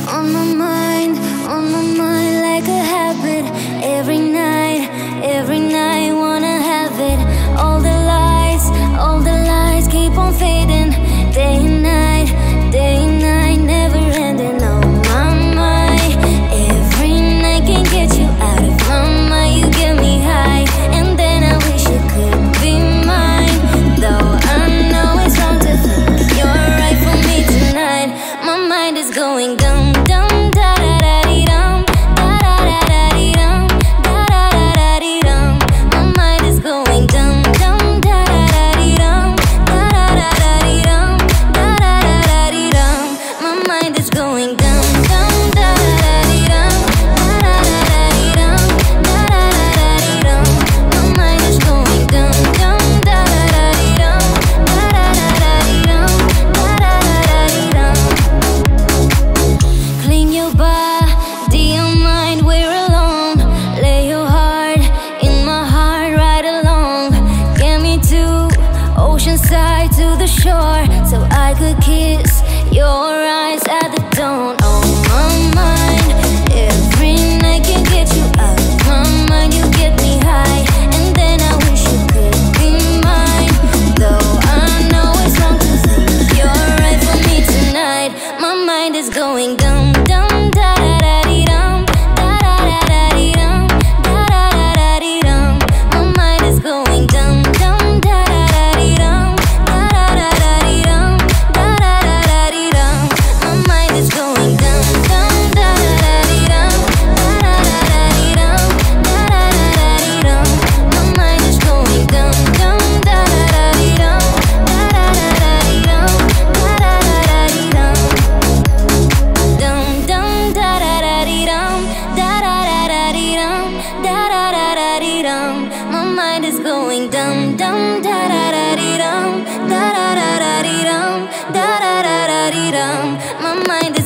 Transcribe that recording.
on my mind like a habit. Every night wanna have it. All the lies keep on fading. Day and night, never ending. On my mind, every night can't get you out of my mind. You get me high, and then I wish you could be mine. Though I know it's wrong to think you're right for me tonight. My mind is going dum dum da da da dee dum, da da da da dee dum, da da da da dee dum. My mind is going dum dum da da da dee dum, da da da da dee dum, da da da da dee dum. My mind is going dum dum da da da dee dum, da da da da dee dum, da da da da dee dum. My mind is going dum dum da da da dee dum, da da da da dee dum, da da da da dee dum. Clean your body and mind, we're alone. Lay your heart in my heart right along. Get me to oceanside, to the shore, so I could kiss your eyes at the dawn. On my mind, every night can get you out of my mind. You get me high, and then I wish you could be mine. Though I know it's wrong to think you're right for me tonight. My mind is going dum dum da da da dee dum, da da da da dee dum, da da da da dee dum. My mind is going dum dum da da da dee dum, da da da da dee dum, da da da da dee dum. My mind is going dum dum da da da dee dum, da da da da dee dum, da da da da dee dum. My mind is going dum dum da da da dee dum, da da da da dee dum, da da da da dee dum. Dum dum da da da dee dum, da da da da dee dum, da da da da dee dum. My mind is going dum dum da da da dee dum, da da da da dee dum, da da da da dee dum. My mind